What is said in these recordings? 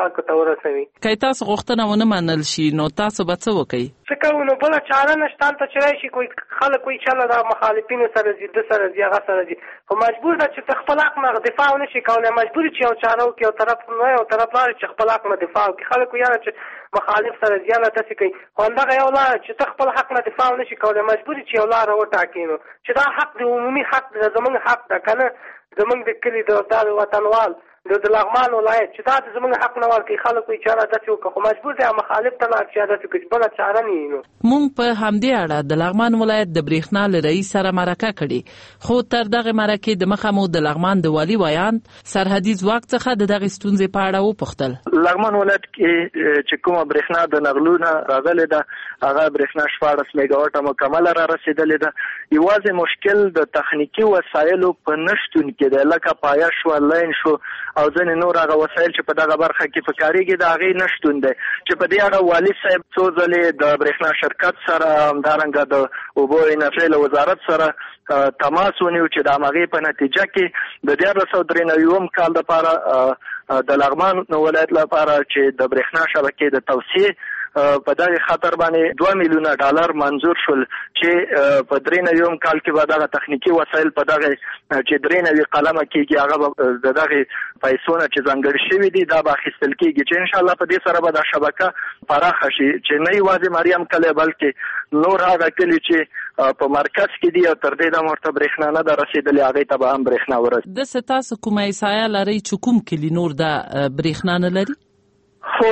چارواکو ته ورسوي. که تاسو غوښتنه ونه منل شي نو تاسو به څه وکئ؟ څه کوو نو بله چاره نشته. هلته چې راشي کوئی خلک وایي چله دا مخالفینو سره ځي، ده سره ځي، هغه سره ځي، خو مجبور ده چې ته خپل حق نه دفاع ونه شي کولی. مجبور چې یو چاره وکړي، یو طرف نه یو طرف لاړې چې خپل حق نه دفاع وکړي. خلک وایي یاره چې مخالف سره ځي هله داسې کوي، خو همدغه یو لاره چې ته خپل حق نه دفاع ونه شي کولی، مجبور چې یو لاره وټاکې نو چې دا حق د عمومي حق دی، زموږ حق ده که نه، زموږ د کلي د وطنوال د لغمان ولایت چې دا زموږ حق نه ورکوي. خلک وایي چې داسې وکړه، خو مجبور دی مخالف ته لاړ چې داسې وکړي، بله چاره نه وي. نو موږ په همدې اړه د لغمان ولایت د برېښنا له رئیس سره مرکه کړې، خو تر دغه مرکې دمخه مو د لغمان د والي ویاند سرحدي ځواک څخه د دغې ستونزې په اړه وپوښتل. لغمان ولایت کې چې کومه برېښنا د نغلونه راغلې ده، هغه برېښنا 14 میګاواټه مکمله را رسېدلې ده. یوازې مشکل د تخنیکي وسایلو په نشتون کې ده، لکه پایه شو، لاین شو او ځینې نور هغه وسایل چې په دغه برخه کې په کارېږي د هغې نشتون دی، چې په دې اړه والي صاحب څو ځلې د برېښنا شرکت سره همدارنګه د اوبو انرژۍ له وزارت سره تماس ونیو چې د همغې په نتیجه کې د 1493 کال دپاره د لغمان ولایت لپاره چې د برېښنا شبکې د توسعې په دغه خاطر باندې 2 میلیونه ډالر منظور شول چې په 93 کال کې به دغه تخنیکی وسایل په دغه چې 93 قلمه کېږي هغه د دغه پیسو نه چې ځانګړي شوي دي دا به اخیستل کېږي، چې انشاءالله په دې سره به دا شبکه پراخه شي، چې نه یوازې مریم کلی بلکې نور هغه کلي چې په مرکز کې دي او تر دې دمه ورته برېښنا نه ده رسېدلې هغې ته به هم برېښنا ورسي. داسې تاسو کومه احصایه لرئ چې کوم کلي نور د برېښنا نه لري؟ خو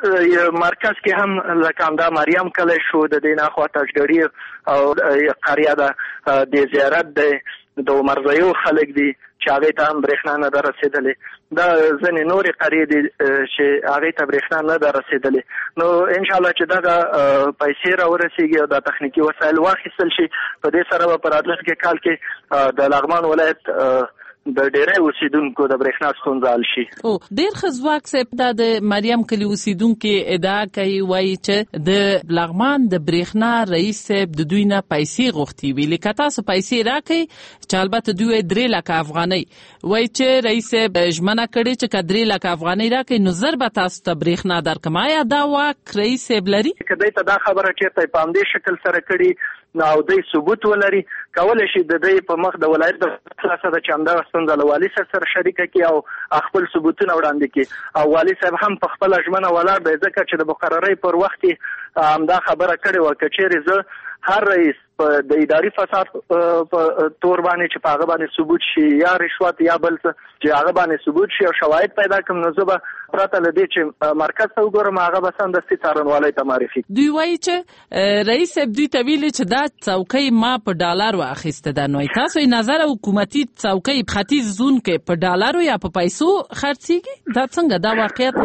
مرکز کې هم لکه همدا مریم کلی شو، د دې نه خوا تاجګړي او قریه ده، د زیارت دی، د عمرزیو خلک دي چې هغې ته هم برېښنا نه ده رسېدلې، دا ځینې نورې قریې دي چې هغې ته برېښنا نه ده رسېدلې. نو انشاءالله چې دغه پیسې را ورسېږي او دا تخنیکي وسایل واخیستل شي، په دې سره به په راتلونکي کال کې د لغمان ولایت د ډېری اوسیدونکو د برېښنا ستونزه حل شي. ډېر ښه ځواک صاحب دا د مریم کلي اوسیدونکي ادعا کوي، وایي چې د لغمان د برېښنا رئیس صاحب د دوی نه پیسې غوښتي وي، لکه تاسو پیسې راکئ چې البته دوی 3 لکه افغانۍ، وایي چې رئیس صاحب ژمنه کړې چې که 3 لکه افغانۍ راکئ نو زر به تاسو ته برېښنا درکړم. آیا دا واک رئیس صاحب لري؟ که دوی ته دا خبره چېرته په همدې شکل سره کړي نو او دوی ثبوت ولري، کولی شي د دوی په مخ د ولایت د خلاصه ده چې همدغه ستونزه له والي صاحب سره شریکه کړي او خپل ثبوتونه وړاندې کړي. او والي صاحب هم په خپله ژمنه ولاړ دی، ځکه چې د مقررۍ پر وخت کې همدا خبره کړې وه که چېرې زه هر رئیس د اداري فساد په تور باندې چې په هغه باندې ثبوت شي یا رشوت یا بل څه چې هغه باندې ثبوت شي او شواهد پیدا کړم، نو زه به پرته له دې چې مرکز ته وګورم هغه به سمدستي څارنوالۍ ته معرفي. دوی وایي چې رئیس صاحب دوی ته ویلي چې دا څوکۍ ما په ډالرو اخیسته ده، نو تاسو یې نظر حکومتي څوکۍ ختیځ زون کې په ډالرو یا په پیسو خرڅېږي؟ دا څنګه دا واقعیت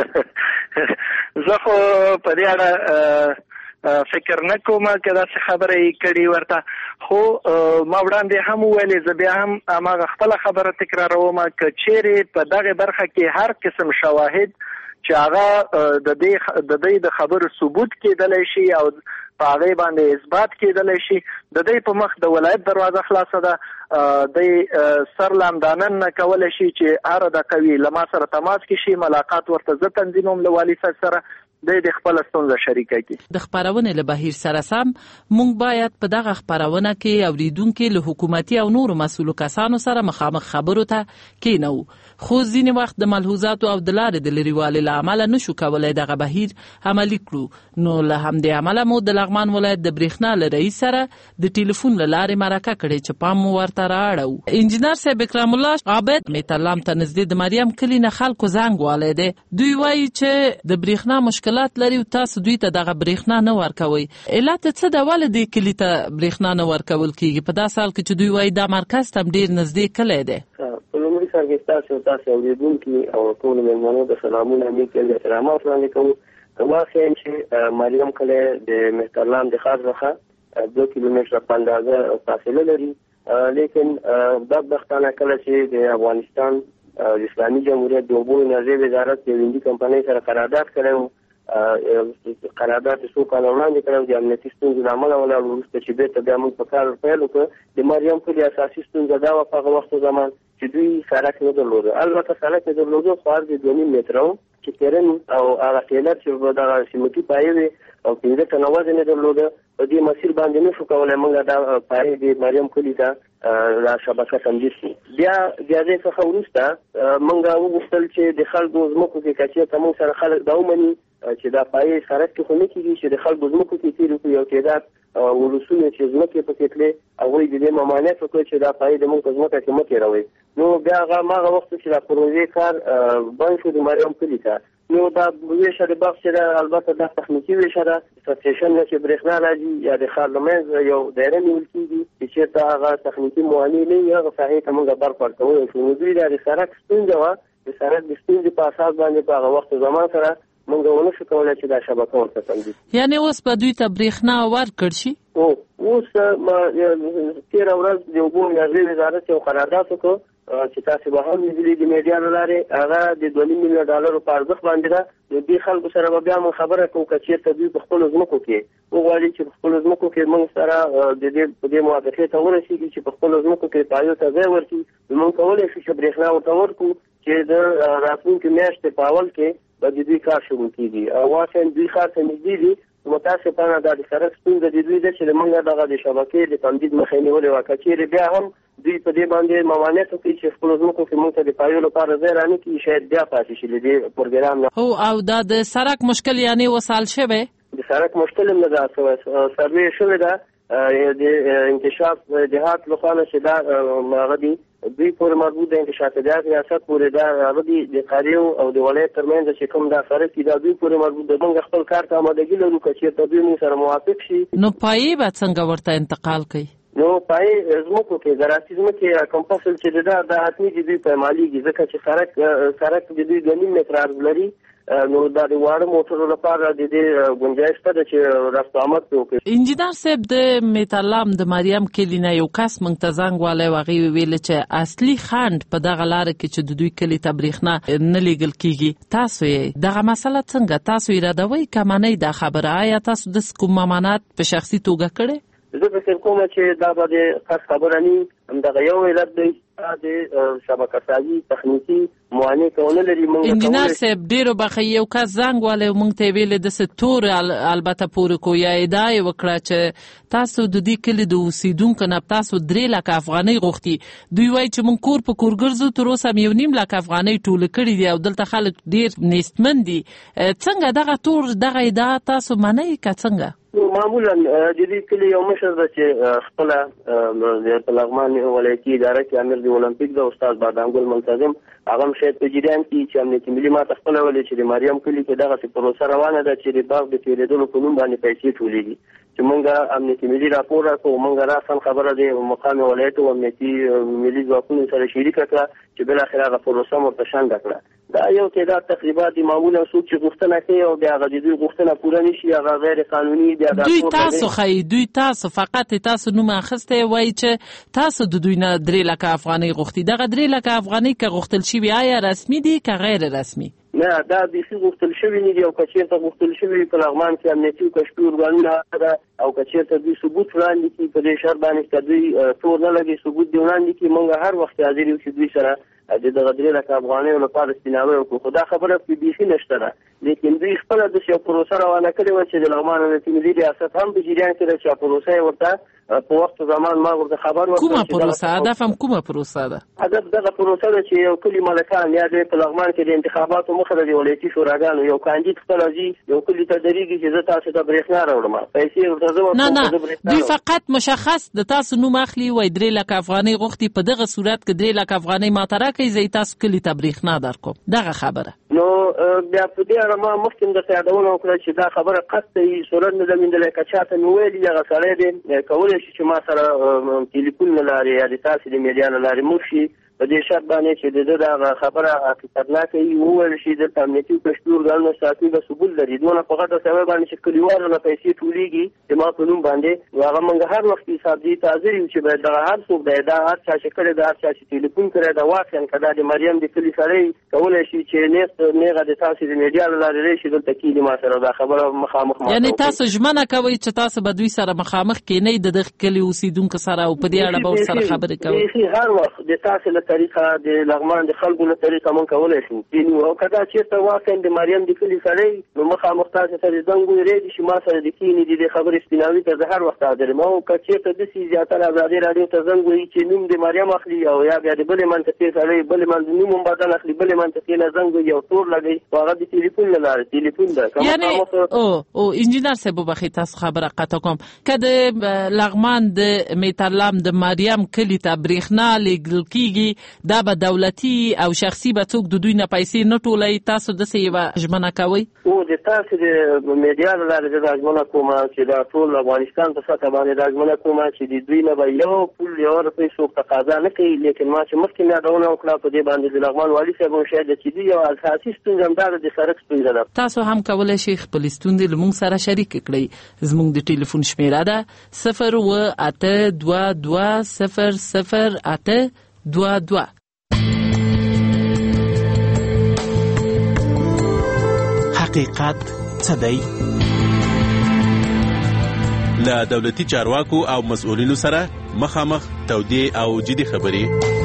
لري؟ زه خو په دې اړه فکر نه کوم که داسې خبره یې کړې ورته، خو ما وړاندې هم وویلې، زه بیا هم هماغه خپله خبره تکراروم که چیرې په دغه برخه کې هر قسم شواهد چې هغه د دې د خبرو ثبوت کېدلی شي او په هغې باندې اثبات کېدلی شي، د دې په مخ د ولایت دروازه خلاصه ده، د سر لامدانن نه کولی شي چې هر دقه وي له ما سره تماس کې شي، ملاقات ورته زه تنظیموم له والي صاحب سره، د خپل ستونزه شریکه کی. د خبرونې له بهیر سره سم موږ باید په دغه خبرونه کې اوریدونکو له حکومتي او نورو مسؤلو کسانو سره مخامخ خبرو ته کېنو، خو ځینې وخت د ملحوظاتو او د لارې د لرېوالي له امله نشو کولی دغه بهیر عملي کړو. نو له همدې امله مو د لغمان ولایت د برېښنا له رئیس سره د ټلیفون له لارې مرکه کړې چې پام مو ورته رااړو. انجینر صاحب اکرام الله عابد میتلام ته نږدې د مریم کلي نه خلکو زنګ والی دی، دوی وایي چې د برېښنا مشکلات لري او تاسو دوی ته دغه برېښنا نه ورکوئ. علت څه ده ولې دې کلي ته برېښنا نه ورکول کېږي په داسې حال کې چې دوی وایي دا مرکز ته ډېر نږدې کلی دی؟ په لومړي سر کې تاسو اوریدونکي او ټولو مېلمنو د سلامونه نیکې احترامات وړاندې کوو. که واقعا چې مریم کلی د مهترلام د ښار څخه 2 کیلومتره په اندازه فاصله لري، لیکن بدبختانه کله چې د افغانستان د اسلامي جمهوریت د اوبو انرژۍ وزارت د وینډي کمپنۍ سره قرارداد کړی و، قرارداد څو کاله وړاندې کړی د امنیتي ستونزو له امله ولاړ، وروسته چې بېرته بیا موږ په کار پیل وکړ. د مریم کلي اساسي ستونزه دا وه په هغه وخت زمان چې دوی سړک نه درلوده، البته سړک یې درلوده خو عرض یې 2.5 متره و چې تیرن او هغه ټیلر چې دغه سیمټي پایې وي او 15 ټنه وزن یې درلوده. په دې مسیر باندې نشو کولی موږ دا پایې د مریم کلي ته را شبکه تمدید کړو. بیا دې څخه وروسته موږ وغوښتل چې د خلکو ځمکو کې که چېرته موږ سره خلک دا ومني چې دا پایې سړک کې خو نه کېږي چې د خلکو ځمکو کې تېرې کړو. یو تعداد ولسونه چې ځمکې پکې تلې هغوی د دې ممانعت وکړ چې دا پایې د موږ په ځمکه کې مه تېروئ. نو بیا هغه وخت چې دا پروژې کار بند شو د مریم کلي ته، نو دا ویشه د بخش ده، البته دا تخنیکي ویشه ده، سټیشن نه چې برېښنا راځي یا د ښار له منځه یو دایره نیول کېږي چې چېرته هغه تخنیکي معاینې نه وي هغه ساحې ته موږ برق ورکولی شو. نو دوی دا د سړک ستونزه وه، د سړک د ستونزې په اساس باندې په هغه وخت زمان سره موږ ونه شو کولی چې دا شبکه ورته تمدید. یعنې اوس به دوی ته برېښنا ورکړ شي؟ اوس تېره ورځ د اوبو انرژۍ وزارت یو قرارداد وکړ چې تاسې به هم لیدلي د میډیا له لارې، هغه د $2.5 میلیون په ارزښت باندې ده. د دې خلکو سره به بیا موږ خبره کوو که چېرته دوی په خپلو ځمکو کې وغواړي چې په خپلو ځمکو کې موږ سره د دې موافقې ته ورسېږي چې په خپلو ځمکو کې پایو ته ځای ورکړي. موږ کولی شو چې برېښنا ورته ورکړو چې د راتلونکي میاشتې په اول کې به د دوی کار شروع کېږي. او واقعا دوی ښار ته نږدې دي. متاسفانه دا د سړک ستونزه د دوی ده چې موږ دغه د شبکې د تمدید مخې نیولې وه. که چېرې بیا هم دوی په دې باندې ممانعت وکړي چې خپلو ځمکو کې موږ ته د پایو لپاره ځای رانه کړي، شاید بیا پاتې شي له دې پروګرام نه. هو او دا د سړک مشکل یعنې وصال شوی؟ د سړک مشکل هم نه ده شوی، سروې شوې ده د انکشاف جهات لخوا نه چې دا هغه دي دوی پورې مربوط د انکشاف جهات ریاست پورې دا هغه دي د قاریو او د ولایت ترمنځ چې کوم دا سړک دي دا دوی پورې مربوط ده. موږ خپل کار ته آمادګي لرو که چېرته دوی موږ سره موافق شي. نو پایې به څنګه ورته انتقال کوي؟ نو پایې ځمکو کې زراعتي ځمکې کوم فصل چې دا حتمي دي دوی په مالیږي، ځکه چې سړک د دوی 2.5 متره عرض لري. نو دا د واړه موټرو لپاره د دې گنجایش ته ده چې رفت آمد پرې وکړي. انجینر صاحب د میتالام د مریم کلي نه یو کس موږ ته زنګ والی و، هغې ویل چې اصلي خنډ په دغه لاره کې چې د دوی کلي ته برېښنا نه لیږل کېږي. تاسو یې دغه مسله څنګه تاسو یې ردوئ که منئ دا خبره؟ آیا تاسو د کوم ممانعت په شخصي توګه کړی؟ زه فکر کوم چې دا به د خاص خبره نه وي، همدغه یو علت دی د شبکه سازي تخنیکي معاینې کول لري. انجینر صاحب ډېرو بخښئ، یو کس زنګ والی او موږ ته یې ویلې داسې تور البته پورې کو یا ادعا یې وکړه چې تاسو د دې کلي د اوسېدونکو نه تاسو 3 لکه افغانۍ غوښتي. دوی وایي چې موږ کور په کور ګرځو، تر اوسه هم 1.5 لکه افغانۍ ټوله کړي دي او دلته خلک ډېر نیستمن دي. څنګه دغه تور دغه ادعا تاسو منئ که څنګه؟ معمولا د دې کلي یو مشر ده چې خپله په لغمان ولایتي اداره کې امیر د اولمپیک ده، استاد بادامګل منتظم. هغه هم شاید په جریان کې چې امنیتي ملي ماته خپله ویلې چې د مریم کلي کې دغسې پروسه روانه ده چې د باغ د تېرېدلو په نوم باندې پیسې ټولېږي. چې موږ امنیتي ملي راپور راکړو، موږ راسن خبره د مقام ولایت او امنیتي ملي ځواکونو سره شریکه کړه چې بالاخره هغه پروسه مرته شنډه کړه. دا یو تعداد تقریبا د معمولا څوک چې غوښتنه کوي او بیا هغه د دوی غوښتنه پوره نه شي، هغه غیر قانوني بیا دوی تاسو ښایي، دوی تاسو فقط تاسو نوم اخیستی وایي چې تاسو د دوی نه 3 لکه افغانۍ غوښتي. دغه 3 لکه افغانۍ که غوښتل شوي آیا رسمي دي که غیر رسمي؟ نه، دا بیخي غوښتل شوي نه دي، او که چېرته غوښتل شوي په لغمان کې امنیتي او کشفي ارګانونه ده او که چېرته دوی ثبوت وړاندې کړي په دې شرط باندې که دوی تور نه لګي ثبوت دې وړاندې کړي، موږ هر وخت حاضر یو چې دوی سره د دغه 3 لکه افغانیو لپاره استنامه وکړو. خو دا خبره پرې بیخي نشته ده، لیکن دوی خپله داسې یو پروسه روانه کړې وه چې د لغمان امنیتي ملي ریاست هم په جریان کې ده چې پروسه یې ورته په وخت زمان ما ورته خبر ورکړ. کومه پروسه؟ هدف هم کومه پروسه ده؟ هدف دغه پروسه ده چې یو کلي مالکان یا د په لغمان کې د انتخاباتو مخه د ولایتي شوراګانو یو کاندید خپله ځي یو کلي ته درېږي چې زه تاسو ته برېښنا راوړم، پیسې ورته زه ورکوم. نه، دوی فقط مشخص د تاسو نوم اخلي، وایي 3 لکه افغانۍ غوښتي، په دغه صورت کې 3 لکه افغانۍ ماته راکړئ، زه تاسو کلي ته برېښنا درکوم. دغه خبره. نو بیا په دې اړه ما مخکې درته یادونه وکړه چې دا خبره قطعي صورت نه ده موندلی. که چاته مې ویلي هغه سړی دی کولی شي چې ما سره تلیفون له لارې یا د تاسې د میډیا له لارې موږ شي په دې شرط باندې چې د ده دغه خبره حقیقتناکه وي، وویل شي دلته امنیتي او کشفي ارګانونه ساتي به ثبوت لري دونه په غټه سوی باندې چې کلیوالو نه پیسې ټولېږي د ما په نوم باندې. نو هغه موږ هر وخت حساب دي حاضر یو چې باید دغه هر څوک دی، دا هر چا چې کړی ده، هر چا چې تلیفون کړی ده، واقعا که دا د مریم د کلي سړی کولی شي چې نیغه د تاسې د میډیا له لارې راشي دلته کېني ما سره دا خبره مخامخ ما. یعنې تاسو ژمنه کوئ چې تاسو به دوی سره مخامخ کېنئ د دغه کلي اوسېدونکو سره او په دې اړه به ورسره خبرې کوئ؟ هر وخت د تاسې له طریقه د لغمان د خلکو له طریقه مونږ کولی شو ځینې او که دا چېرته واقعا د مریم د کلي سړی نو مخامخ تاسې سره زنګ ویلی چې ما سره د کښېني د خبرې سپیناوي ته زه هر وخت حاضر یم او که چېرته داسې زیاتره ازادي راډیو ته زنګ وایي چې نوم د مریم اخلي او یا بیا د بلې منطقې سړی بلې نوم هم بدل اخلي بلې منطقې نه زنګ وایي او تور لګوي خو هغه د تلیفون له لارې تلیفون ده یعنې انجینر صاحب وبخښئ تاسو خبره قطع کوم که د لغمان د میترلام د مریم کلي ته برېښنا لیږل کېږي دا به دولتي او شخصي به څوک د دوی نه پیسې نه ټولوي تاسو داسې یوه ژمنه کوئ د تاسو د میډیا له لارې زه دا ژمنه کوم چې دا ټول افغانستان په سطحه باندې دا ژمنه کوم چې د دوی نه به یو پول یو روپۍ څوک تقاضا نه کوي لیکن ما چې مخکې یادونه وکړه په دې باندې د لغمان والي صاحب هم شاید چې دوی یو اساسي ستونزه همدا ده د سړک ستونزه ده تاسو هم کولی شئ خپلې ستونزې له موږ سره شریک کړئ زموږ د ټلیفون شمیره ده 082200822 حقیقت څه دی؟ له دولتي چارواکو او مسؤلینو سره مخامخ تودې او جدي خبرې.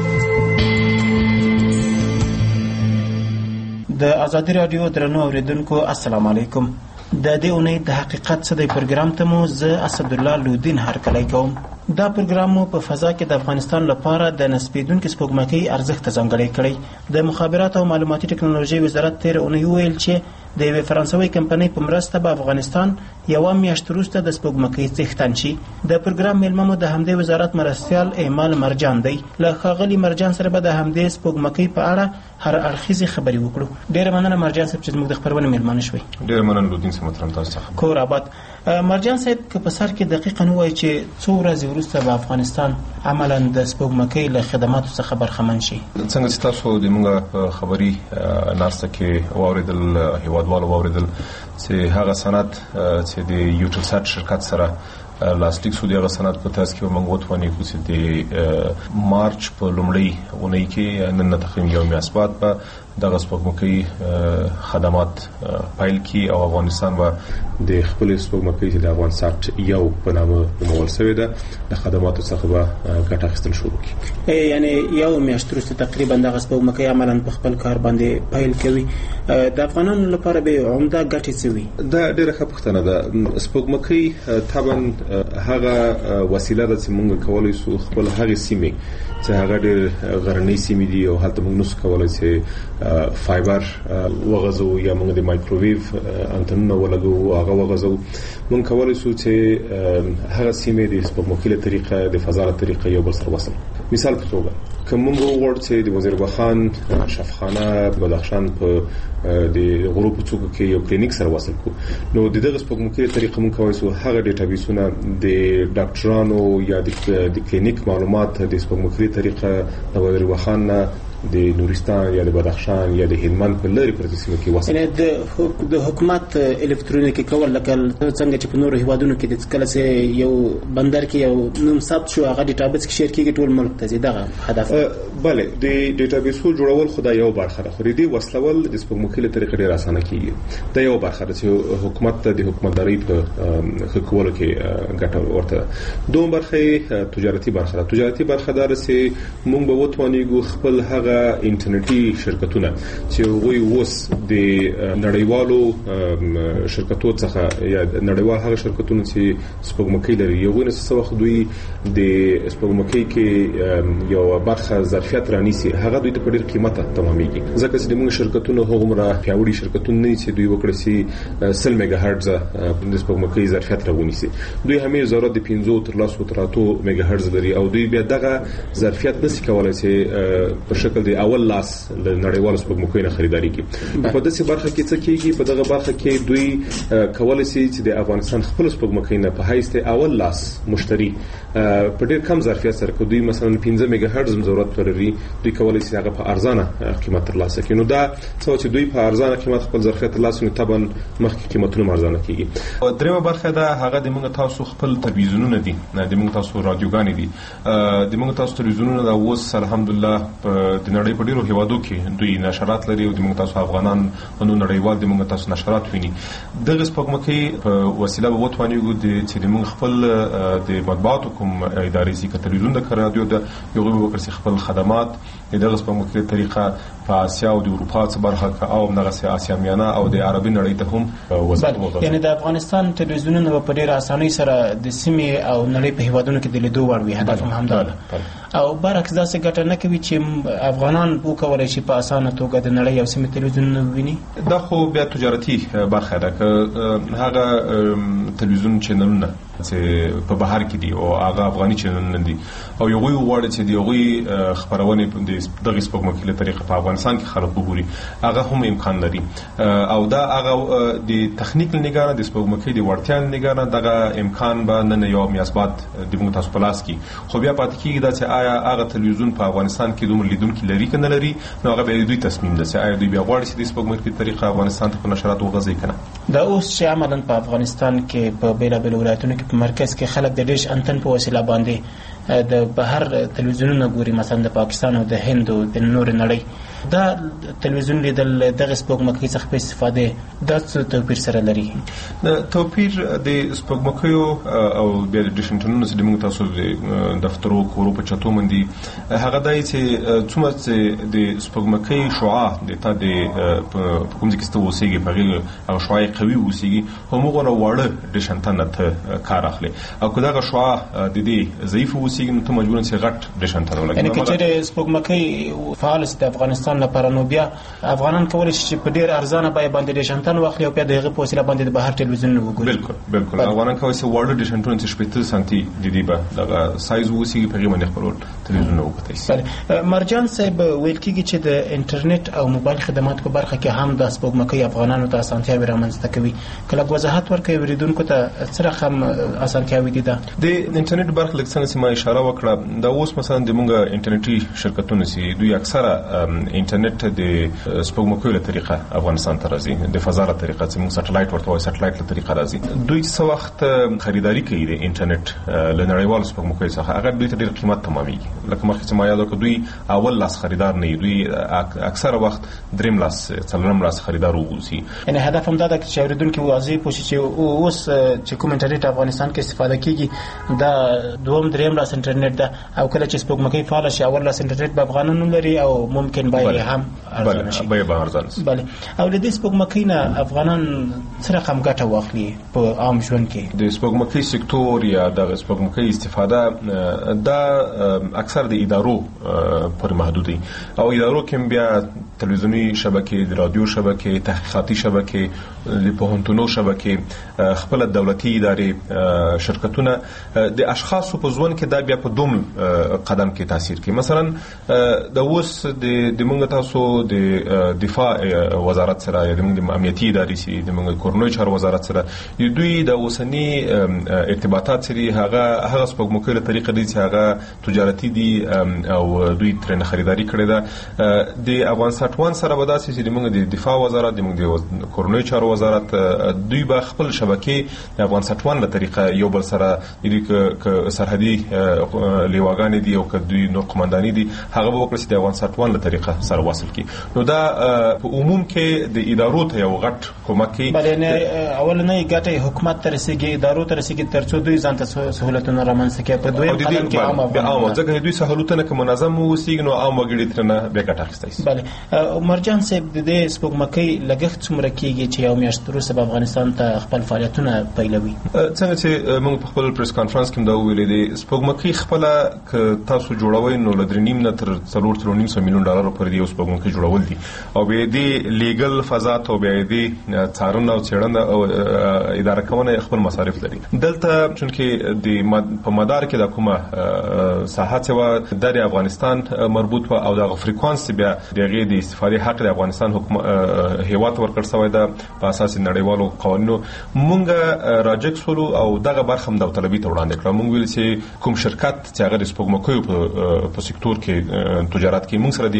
د ازادي رادیو درنو اوریدونکو السلام علیکم. د دې اونۍ د حقیقت څه دی پروګرام ته مو زه اسدالله لودین هرکلی کوم. دا پروګرام مو په فضا کې د افغانستان لپاره د نسبیدونکو سپوږمکۍ ارزښت ځانګړی کړی. د مخابراتو او معلوماتي ټکنالوژي وزارت تیر اونۍ ویل چې د یوې فرانسوي کمپنۍ په مرسته به افغانستان یوه میاشت وروسته د سپوږمکۍ څښتن شي. د پروګرام میلمه مو د همدې وزارت مرستیال ایمال مرجان دی. له ښاغلي مرجان سره به د همدې سپوږمکۍ په اړه هر اړخیزې خبرې وکړو. ډېره مننه مرجان صاحب چې زموږ د خپرونې میلمانه شوئ. ډېره مننه لودین صاحب محترم تاسو څخه. کور آباد. مرجان صاحب که په سر کې دقیقا ووایي چې څو ورځې وروسته به افغانستان عملا د سپوږمکۍ له خدماتو څخه برخمن شي. څنګه چې تاسو د موږ خبري ناسته کې واوریدل هیوادوالو واوریدل چې هغه سند چې د یوټلسات شرکت سره لاسلیک شو دغه سند په تاسو کې موږ وتوانیږو چې د مارچ په لومړۍ اونۍ کې نن تقریبا یو میاشت بعد په دغه سپوږمکۍ خدمات پایل کی او افغانستان و د خپل سپوږمکۍ چې د افغانستان یو په نامه نومول شوی ده د خدماتو څخه به ګټه اخیستل شروع کړي. یعنی یو میاشت وروسته تقریبا دغه سپوږمکۍ عملاً په خپل کار باندې پایل کوي. د افغانانو لپاره به عمده ګټې څه وي؟ دا ډېره ښه پوښتنه ده. سپوږمکۍ طبعا هغه وسیله ده چې موږ کولی شو خپل هغه سیمې چې هغه ډېر غرنۍ سیمې دي او هلته موږ نشو کولی چې فایبر وغځو یا موږ د مایکروویو انټنونه ولګو هغه وغځو. موږ کولی شو چې هغه سیمې د سپوږمکۍ له طریقه د فضا له طریقه یو بل سره وصل. مثال په توګه که موږ وغواړو چې د وزیربخان شفخانه بدخشان په د غروب په څوکو کې یو کلینیک سره وصل کو نو د دغه سپوږمکۍ له طریقه موږ کولی شو هغه ډیټابیسونه د ډاکټرانو یا د کلینیک معلومات د سپوږمکۍ له طریقه د وزیربخان د نورستان یا د بدخشان یا د هلمند په لري پرتې سیمو کې وصل. یعنی د حکومت الکترونیکي کول لکه څنګه چې په نورو هیوادونو کې د کله چې یو بندر کې یو نوم ثبت شو هغه ډیټابیس کې شیر کېږي ټول ملک ته دغه هدف. بله د ډیټابیسو جوړول خدای یو برخه ده خو د دې وصلول د سپوږمکۍ له طریقې ډېر اسانه کیږي. دا یو برخه ده چې حکومت ته د حکومتداري په خکولو کې ګټه ورته. دوم برخه تجارتي برخه ده. تجارتي برخه ده چې موږ به وتوانیږو خپل هغه انټرنیټي شرکتونه چې وی اوس د نړیوالو شرکتو څخه یا نړیوال هغه شرکتونه چې سپوږمکۍ لري یو نه څه وخت دوی د سپوږمکۍ کې یو برخه ظرفیت رانیسي هغه دوی ته په ډېر قیمته تمامېږي ځکه چې موږ شرکتونو هغومره پیاوړي شرکتونه نه چې دوی وکړي چې 100 میگا هرتز د سپوږمکۍ ظرفیت راونیسي. دوی همې ضرورت د 15 تر 8 میگا هرتز لري او دوی بیا دغه ظرفیت نشي کولای چې په شکل د اول لاس له نړیوالو سپوږمکۍ نه خریداري کوي. په داسې برخه کې څه کېږي په دغه برخه کې دوی کولای شي چې د افغانستان خپل سپوږمکۍ نه په حیث د اول لاس مشتری په ډېر کم ظرفیت سره دوی مثلا 15 میگا هرتز ضرورت لري دوی کولای شي هغه په ارزانه قیمت ترلاسه کړي. نو دا څه چې دوی په ارزانه قیمت خپل ظرفیت ترلاسه کوي طبعا مخکې قیمتونه ارزانه کیږي. دریمه برخه ده هغه د موږ تاسو خپل تلویزیونونه دي د موږ تاسو رادیوګانې دي د موږ تاسو تلویزیونونه دا اوس الحمدلله د نړۍ په ډیرو هیوادو کې دوی نشرات لري او د موږ تاسو افغانان نو نړیوال د موږ تاسو نشرات ویني. دغه سپوږمکۍ په وسیله به وتوانیږو چې موږ خپل د مطبوعاتو کوم ادارې سي کتلویزیون د رادیو د یو غوښتل خپل خدمات دغه سپوږمکۍ طریقه په آسیا او د اروپا څخه برخه او دغه آسیا میانه او د عربي نړۍ ته هم وصل. یعنی د افغانستان تلویزیونونه په ډیره اسانۍ سره د سیمې او نړۍ په هیوادونو کې د لیدو وړ وي. هدف هم دا او برعکس داسې ګټه نه کوي چې افغانان وکولای شي په اسانه توګه د نړۍ او سیمې تلویزیونونه وویني. دا خو بیا تجارتي برخه ده که هغه تلویزیون چینلونه چې په بهر کې دي او هغه افغاني چینلونه دي او یو غوړ چې دی هغه خبرونه د دغه سپوږمکۍ له طریقې په افغانستان کې خلک وګوري هغه هم امکان لري او دا هغه د تخنیک لنګاره د سپوږمکۍ د وړتیا لنګاره دغه امکان به نه یو میاسبات د موږ تاسو په لاس کې خو بیا پاتې کېږي دا چې آیا هغه تلویزیون په افغانستان کې دومره لیدونکي لري که نه لري نو هغه به دوی تصمیم ده چې آیا دوی بیا غواړي چې د سپوږمکۍ په طریقه افغانستان ته په نشرات وغځي که نه. دا اوس چې عملاً په افغانستان کې په بیلابیلو ولایتونو کې په مرکز کې خلک د ډیش انتن په وسیله باندې د بهر تلویزیونونه ګوري، مثلا د پاکستان او د هند او د نور نړۍ. دا تلویزیون لیدل دغه سپوږمکۍ څخه په استفاده دا څه توپیر سره لري؟ توپیر د سپوږمکۍ او د ډیش انتنونو چې موږ تاسو د دفترو کورو په چتو مندي هغه دای چې څومره چې د سپوږمکۍ شعاع د تا د کوم ځای کې ستو اوسېږي په هغه شعاع قوي اوسېږي همغه وړه ډیش انتن ته کار اخلي او که دغه شعاع د دې ضعیف اوسېږي نو ته مجبور یې غټ ډیش انتن ولګوي. یعنی که چېرې سپوږمکۍ فعال د افغانستان لپاره نو بیا افغانان کولی شي چې په ډیر ارزانه بیه باندې ډیش انتن واخلي او بیا دغه په وسیله باندې د بهر تلویزیون وګوري. بالکل افغانان کولی شي وړه ډیش انتن چې 15 سانتي د دې به دغه سایز وسی په غیمه خپل تلویزیون وکړي. بله مرجان صاحب ویل کېږي چې د انټرنیټ او موبایل خدماتو په برخه کې هم د سپوږمکۍ افغانانو ته اسانتیاوې رامنځته کوي. کله وضاحت ورکوي اوریدونکو ته څه رقم اسانتیاوې دي؟ دا د انټرنیټ برخه لکه څنګه چې ما اشاره وکړه دا اوس مثلا د موږ انټرنیټي شرکتونه سي دوی اکثره انټرنیټ د سپوږمکۍ له طریقه افغانستان ته راځي، د فضا له طریقه چې موږ سټلایټ ورته وایي سټلایټ له طریقه راځي. دوی څه وخت خریداري کوي د انټرنیټ له نړیوالو سپوږمکۍ څخه هغه دوی ته ډېر قیمت تمامېږي. لکه مخکې چې ما یاد وکړ دوی اول لاس خریدار نه دوی اکثره وخت دریم لاس څلورم لاس خریدار وګوري. یعنی هدف هم دا ده چې اوریدونکو واضح پوه شي چې اوس چې کوم انټرنیټ افغانستان کې استفاده کیږي دا دوم دریم لاس انټرنیټ ده او کله چې سپوږمکۍ فعال شي اول لاس انټرنیټ به افغانانو لري او ممکن به هم ارزانه شي. به ارزانه شي. بله او د دې سپوږمکۍ نه افغانان څه رقم ګټه واخلي په عام ژوند کې؟ د سپوږمکۍ سکتور یا د سپوږمکۍ استفاده دا اکثر د ادارو پر محدود دي او ادارو کې بیا تلویزیونی شبکې، د رادیو شبکې، تحقیقاتي شبکې، د پوهنتونو شبکې، خپل دولتي ادارې، شرکتونه د اشخاصو په ژوند کې دا بیا په دوم قدم کې تاثیر کوي. مثلا د اوس د موږ تاسو د دفاع وزارت سره یا د موږ د امنیتي ادارې سره د موږ کورنۍ چارو وزارت سره دوی د اوسنی ارتباطات سره هغه سپوږمکۍ له طریقه دي چې هغه تجارتي دي او دوی ترنه خریداري کړې ده. د افغانستان سره به داسې چې د موږ د دفاع وزارت، د موږ د کورنۍ چارو وزارت دوی به خپل شبکې د افغانستان له طریقه یو بل سره د سرحدي لیواګانې دي او که دوی نور قمانداني دي هغه به وکړي چې د افغانستان له طریقه سره وصل کړي. نو دا په عموم کې د ادارو ته یو غټ کومک کوي. بلې اولنۍ ګټه حکومت ته رسیږي، ادارو ته رسیږي ترڅو دوی ځان ته سهولتونه رامنځته کړي. په دویم قدم کې عام ځکه دوی سهولتونه که منظم ووسیږي نو عام وګړي ترنه بیا ګټه اخیستی شي. بله مرجان صاحب د دې سپوږمکۍ لګښت څومره کېږي چې یو میاشت وروسته به افغانستان ته خپل فعالیتونه پیلوي؟ څنګه چې موږ په خپل پریس کانفرنس کې دا ویلې دي سپوږمکۍ خپله که تاسو جوړوئ نو له 3.5 نه تر 4.5 میلیون ډالر پورې یو سپوږمکۍ جوړول دي او بیا دې لیګل فضا ته بیا دې څارنه او څېړنه او اداره کونه خپل مصارف لري. دلته چونکې په مدار کې د کومه ساحه چې د افغانستان مربوط و او د فریکوانسي بیا دغه د استفادې حق د افغانستان حکومت هیواد ورکړ شوی ده په اساس نړیوالو قوانینو. مونږ راجک سولو او دغه برخه هم داوطلبي ته وړاندې کړو. مونږ ویل چې کوم شرکت چې هغه د سپوږمکۍ په سکتور کې تجارت کوي مونږ سره د یو ځای سي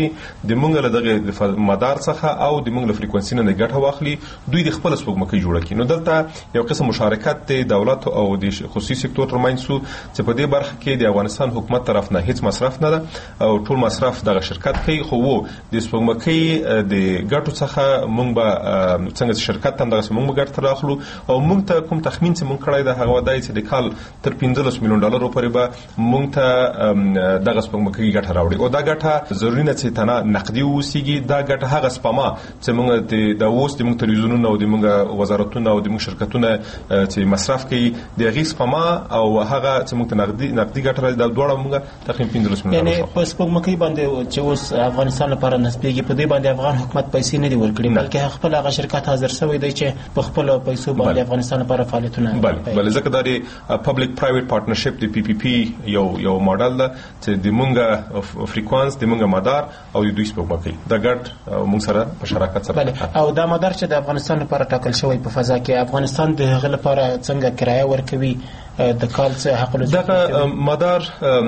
چې د موږ له دغه مدار څخه او د موږ له فریکونسي نه ګټه واخلي، دوی د خپل سپوږمکۍ جوړه کړي. نو دلته یو قسم مشارکت د دولت او د خصوصي سکتور ترمنځ سو چې په دې برخه کې د افغانستان حکومت طرف نه هیڅ مصرف نه ده او ټول مصرف دغه شرکت کوي. خو د سپوږمکۍ د ګټو څخه موږ به څنګه شرکت هم دغه موږ ګټه تراخلو او موږ ته کوم تخمین چې موږ کړی د هغه ودای چې د کال تر 15 میلیون ډالر پورې به موږ ته دغه سپوږمکۍ ګټه راوړي او دا ګټه ضروري نه چې تنه نقدي وسیږي. دا ګټه هغه سپما چې موږ د اوس د موږ تلویزیونونو او د موږ وزارتونو او د موږ شرکتونو چې مصرف کوي د هغې سپما او هغه چې موږ ته نقدي ګټه راځي، دا دواړه موږ تقریبا 15 میلیون ډالر. یعنې په سپوږمکۍ باندې چې اوس افغانستان لپاره نسبېږي په دې باندې افغان حکومت پیسې نه دي ورکړي، بلکې خپل هغه شرکت حاضر شوی دی چې په خپل پیسو باندې افغانستان لپاره فعالیتونه بل ځکه دا پبلک پرایویټ پارټنرشپ د پی پی پی یو ماډل ده چې د مونږه فریکوانس د مونږه مدار او د دوی سپوږمکۍ د ګډ مونږ سره په شراکت سره او دا مدار چې د افغانستان لپاره ټاکل شوی په فضا کې افغانستان د هغه لپاره څنګه کرایه ورکوي د کال څخه حق له دغه مدار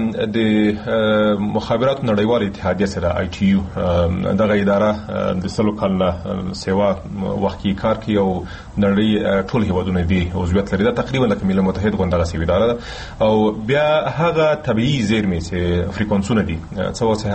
د مخابرات نړیوال اتحادیه سره آی ټي یو دغه اداره د سلو کال سیوا وخت کې کار کوي او نړۍ ټول هیوادونه دی عضویت لري. دا تقریبا لکه ملل متحد غونډه سیوی اداره او بیا هغه طبيعي زیرمې چې فریکونسونه دي څه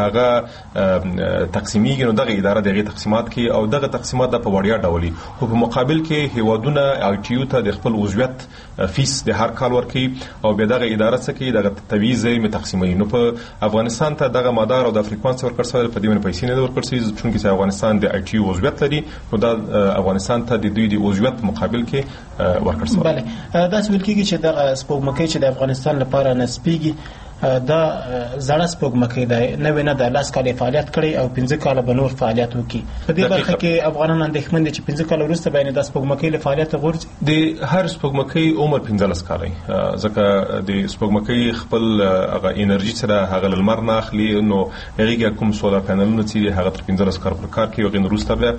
هغه تقسیمیږي، نو دغه اداره دغه تقسیمات کوي او دغه تقسیمات د په وړیا ډول او په مقابل کې هیوادونه آی ټي یو ته د خپل عضویت فیس د هر کال ورکوي او بیا دغه اداره څه کوي دغه طبيعي زیرمې تقسیموي. نو په افغانستان ته دغه مدار او د فریکونس ورکړ سره په دې باندې پیسې نه ورکړ شي، چونکې افغانستان د آی ټي یو عضویت لري، نو دا افغانستان ته د دوی د عضویت مقابل کې ورکړ شي. بله دا څه ویل کېږي چې دغه سپوږمکۍ چې د افغانستان لپاره نسبېږي دا زړه سپوږمکۍ ده، نوې نه ده، 10 کاله فعالیت کړی او 15 کاله به نور فعالیت وکړي. په دې برخه کې افغانان اندېښمن دي چې 15 کاله وروسته به د سپوږمکۍ له فعالیت غورځي. د هر سپوږمکۍ عمر 15 کاله ځکه د سپوږمکۍ خپل هغه انرژي سره هغه لمر نه اخلي، نو هغه کوم سولر پینلونه چې هغه تر 15 کال پر کار کوي او غن وروسته به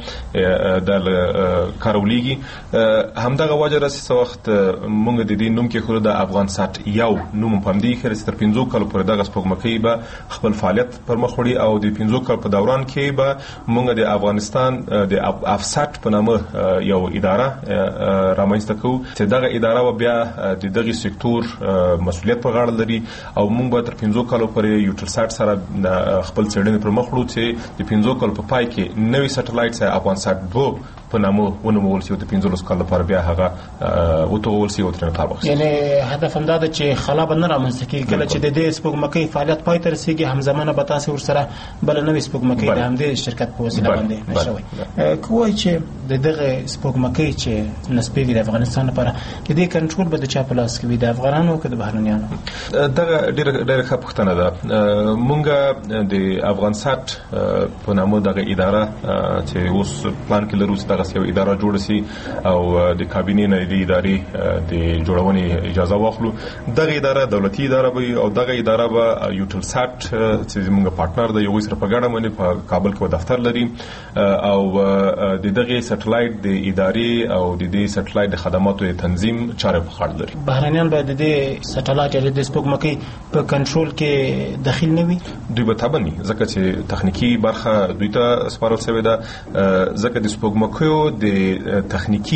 د کارولېږي. همدغه وجه راځي څو وخت موږ د دې نوم کې خو د افغان سات یو نوم په دې کې تر 15 کال پر دغه سپوږمکۍ به خپل فعالیت پر مخ وړي او د 15 کال په دوران کې به موږ د افغانستان د افسات په نامه یو اداره رامنځته کوو چې دغه اداره بیا د دغه سکتور مسؤلیت په غاړه لري او موږ به تر 15 کال پورې یوټلسات سره خپل څېړنې پر مخ وړو چې د 15 کال په پای کې نوې سټلایټ افغانستان 2 په نامه ونومول شي او د 15 کال لپاره بیا هغه وتوول شي او ترنه کار وکړي. یعنی هدف هم دا ده چې خلا به نه رامنځته کېږي کله چې د دې سپوږمکۍ فعالیت پای ته رسېږي، همزمانه به تاسې ورسره بله نوې سپوږمکۍ د همدې شرکت په وسیله باندې نشوي. که وایي چې د دغه سپوږمکۍ چې نسبېږي د افغانستان لپاره د دې کنټرول به د چا په لاس کې وي، د افغانانو که د بهرنیانو؟ دغه ډېره ښه پوښتنه ده. موږ د افغانسات په نامه دغه اداره چې اوس پلان کې لرو چې یو اداره جوړه شي او د کابینې نه د ادارې د جوړونې اجازه واخلو. دغه اداره دولتي اداره به او دغه اداره به یوټلسات چې موږ پارټنر د یو سره په ګډه باندې په کابل کې دفتر لري او د دغه سټلایټ د ادارې او د دې سټلایټ د خدماتو تنظیم چارې په خاطر لري. بهرنیان به د دې سټلایټ د سپوږمکۍ په کنټرول کې داخل نه وي، دوی به تابني ځکه چې تخنیکی برخه دوی ته سپارل شوې ده. ځکه د سپوږمکۍ د تخنیکی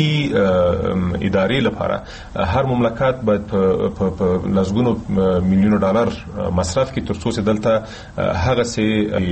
ادارې لپاره هر مملکت باید په لسګونو میلیونو ډالر مصرف کړي ترڅو چې دلته هغه سي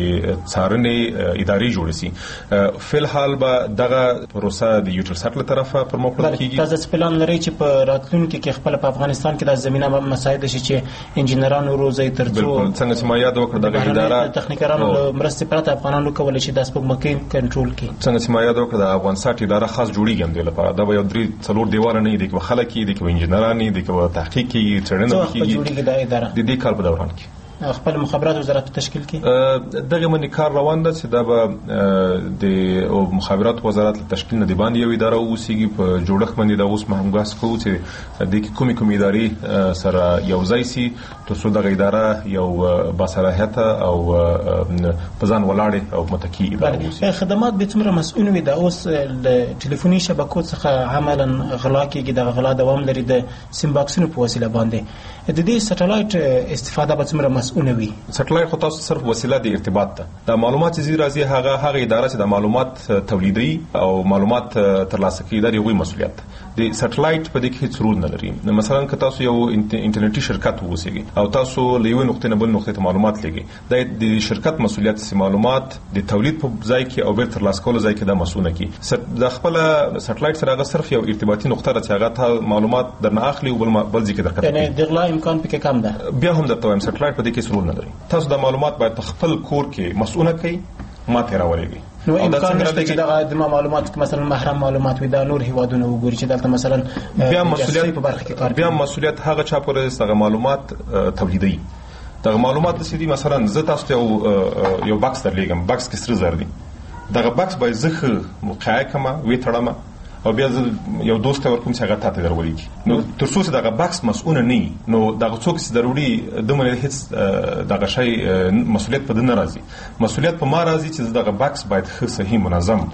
څارنې ادارې جوړ شي. فلحال به دغه پروسه د یوټلسات له طرفه پر مخ وړل کیږي. تاسو پلان لرئ چې په راتلونکي کې خپل په افغانستان کې د زمينه مساعده شي چې انجنیرانو روزي ترڅو څنګه چې ما یاد وکړ دغه اداره تخنیکرانو مرستې پرته افغانانو کولای شي د سپوږمکۍ کنټرول کړي. څنګه چې ما یاد وکړ د افغانستان اداره خاص جوړیږي هم د لپاره دا به یو 3-4 دیوال نه دي کې خلک دي کې انجنیران دي کې تحقیق کې څېړنه کوي. د دې کال په دوران کې خپل مخابرات وزارت تشکیل کړي. دغه منی کار روان ده چې دا به د مخابرات وزارت تشکیل نه دی باندې یو اداره اوسېږي په جوړښت باندې دا اوس مهمګاس کوو چې د کومې ادارې سره یو ځای سي ترڅو دغه اداره یو باصلاحیت او په ځان ولاړې او متکی اداره اوسي. خدمات به څومره مسؤل وي دا اوس د ټلیفوني شبکو څخه عملاً غلا کېږي، د غلا دوام لري د سیم باکسونو په وسیله باندې د دې سټلایټ استفاده به څومره مسؤل وي. سټلایټ خو تاسو صرف وسیله د ارتباط ده. د معلومات چې راځي هغه اداره چې د معلومات تولیدي او معلومات ترلاسه کوي د یوې مسؤلیت ده. د سټلایټ په دې کې هیڅ رول نه لري. مثلا که تاسو یو انټرنیټي شرکت ووسیږي او تاسو له یوې نقطې نه بل نقطې ته معلومات لګي، د شرکت مسؤلیت چې معلومات د تولید په ځای کې او بیرته ترلاسه کولو ځای کې د مسؤل کی. د خپل سټلایټ سره هغه صرف یو ارتباطي نقطه ده چې هغه ته معلومات درنه اخلي او بل ځای کې درکړي. یعنی د غلا امکان پکې کم ده. بیا هم درته وایم سټلایټ په دې کې رول نه لري. تاسو د معلومات باید په خپل کور کې مسؤل کړئ، ما ته راولېږي. نو امکان نشته چې د معلومات مثلا محرم معلومات وي د نور هیوادونو وګوري چې دلته مثلا بیا مسؤلیت په برخه کې کار کوي. بیا مسؤلیت هغه چا پورې دغه معلومات تولیدي. دغه معلومات د سړي مثلا زه تاسو ته یو بکس درلېږم، بکس کې سره زر دي. دغه بکس باید زه مقایسه کوم وی تړم او بیا یو دوست ورکوم چې هغه ته درولېږي. نو تر څو چې دغه بکس مسؤل نه نو دغه څوک چې ضروري دمه هیڅ دغه شی مسؤلیت په دنه راځي. مسؤلیت په ما راځي چې دغه بکس باید ښه صحیح منظم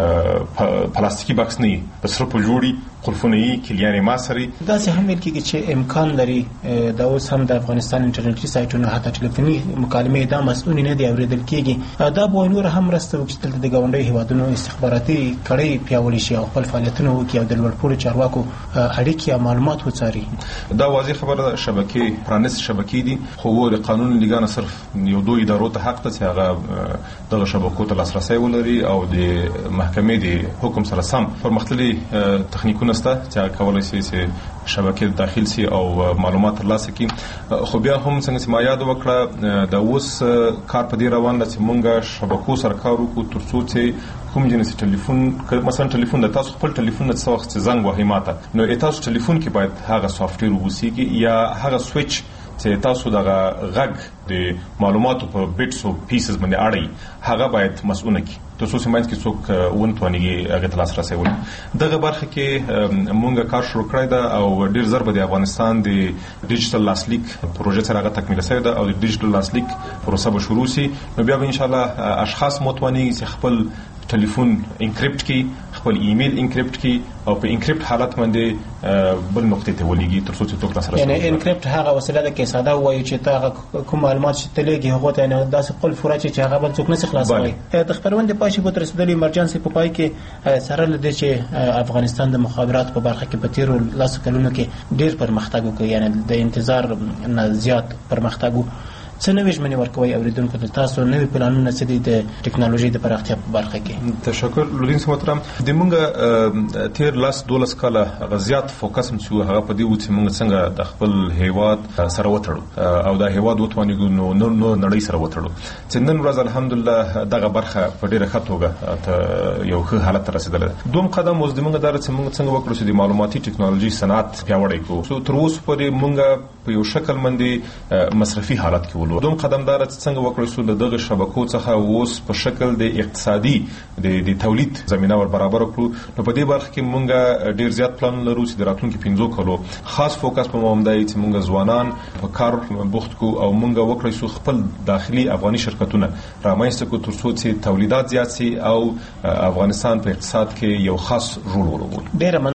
پلاستیکي بکس نه د سره په جوړي قلفونه یې کلیانې ما سره. دا څه هم ویل کېږي چې امکان لري دا اوس هم د افغانستان انټرنیټي سایټونو حتی ټلیفوني مکالمې دا مسؤل نه دی اورېدل کېږي. دا به نور هم مرسته وکړي چې دلته د ګاونډیو هیوادونو استخباراتي کړۍ پیاوړې شي او خپل فعالیتونه وکړي او د لوړپوړو چارواکو اړیکې او معلومات وڅاري. دا واضح خبره ده. شبکې پرانیست شبکې دي خو د قانون لګانه صرف یو دوه ادارو ته حق ته چې هغه دغه شبکو ته لاسرسی ولري او د محکمې د حکم سره سم پرمختللي تخنیکونه سته چې کولای شي چې شبکې داخل سي او معلومات ترلاسه کړي. خو بیا هم څنګه چې ما یاد وکړه د اوس کار په دې روان ده چې مونږ شبکو سره کار وکړو تر څو چې کوم جنسي ټلیفون مثلا ټلیفون د تاسو خپل ټلیفون د څو وخت زنګ وهي ماته نو تاسو ټلیفون کې باید هغه سافټویر ووسیږي یا هغه سوئچ چې تاسو دغه غږ د معلوماتو په بیټس او پیسز باندې اړي هغه باید مسؤل کی تر څو سیمانس کې څوک ونتونیږي هغه تلاس راسي ول. دغه برخه کې مونږه کار شروع کړی دا او ډیر زر به د افغانستان د ډیجیټل لاسلیک پروژې سره هغه تکمیل شوی دا او د ډیجیټل لاسلیک پروسه به شروع شي. نو بیا به ان شاء الله اشخاص متونیږي چې خپل ټلیفون انکریپټ کی، خپل ایمیل انکریپټ کی او په انکریپټ حالت باندې بل نقطې ته ولېږي تر څو چې توک سره. یعنی انکریپټ هغه وسیله ده چې ساده وایي چې تا کوم معلومات چې تلېږي هغه ته نه داسې خپل فورا چې هغه بل څوک نه خلاصوي. د خبرونه پای شي په رسیدلې ایمرجنسي په پای کې سره لدې چې افغانستان د مخابرات په برخه کې په تیرو لاسو کلونو کې ډیر پرمختګ وکړي، یعنی د انتظار نه زیات پرمختګ. څه نوې ژمنې ورکوي اوریدونکو ته؟ تاسو نوې پلانونه څه دي د ټیکنالوژي د پراختیا په برخه کې؟ تشکر لورین محترم. د مونږ تیر لاس 12 کاله غزيات فوکس مڅو هغه په دې و چې مونږ څنګه د خپل هیواد سره وتړو او د هیواد وټوانیګو نو نړۍ سره وتړو چې نن ورځ الحمدلله دغه برخه په ډیره ښه توګه یو ښه حالت ته رسیدله. دوم قدم اوس د مونږ دار چې مونږ څنګه وکړو چې د معلوماتي ټیکنالوژي صنعت پیاوړی کړو. تر اوسه پورې مونږ په یو شکل باندې مصرفي حالت کې دوم قدمدار څنګه وکړو چې دغه شبکو څخه اوس په شکل د اقتصادي د تولید زمينه ور برابر کړو. نو په دې برخه کې مونږ ډیر زیات پلان لرو چې د راتلونکو 15 کالو خاص فوکس په مومندای چې مونږ ځوانان په کار بوخت کو او مونږ وکړو چې خپل داخلي افغاني شرکتونه رامنځته کو تر څو چې تولیدات زیات شي او افغانستان په اقتصاد کې یو خاص رول ولوبوي.